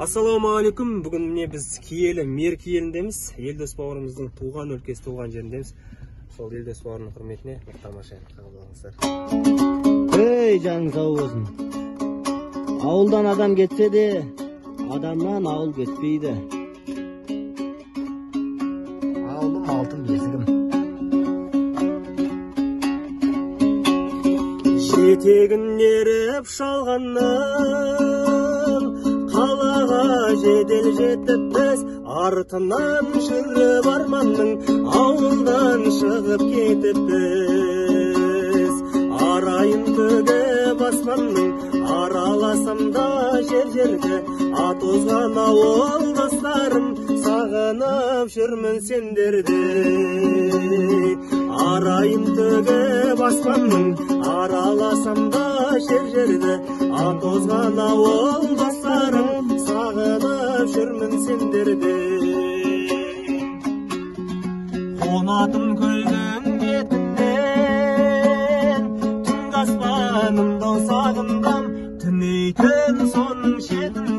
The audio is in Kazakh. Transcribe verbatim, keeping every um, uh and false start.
Ассалаумағалейкум. Бүгін міне біз киелі Меркі еліндеміз. Елдос бауырымыздың туған өлкесі, туған жеріндеміз. Сол Елдос бауырының құрметіне бір тамаша қабыл алыңыздар. Ей, жаның сау болсын. Ауылдан адам кетсе де, адамнан ауыл кетпейді. Ауылым алтын бесігім. Жетегін еріп шалғаннан қалаға жедел жетіп біз, артынан жүріп арманның ауылдан шығып кетіп біз. Арайын төгіп аспанның араласам да жер-жерге, ат озған ауыл достарым, сағынып жүрмін сендерді. Арайын төгіп аспанның араласам да жер-жерді, ат озған ауыл достарым, сағынып жүрмін сендерді. Қонатын көлдің бетінен түнгі аспанымды сағындам, түнейтін соның шетін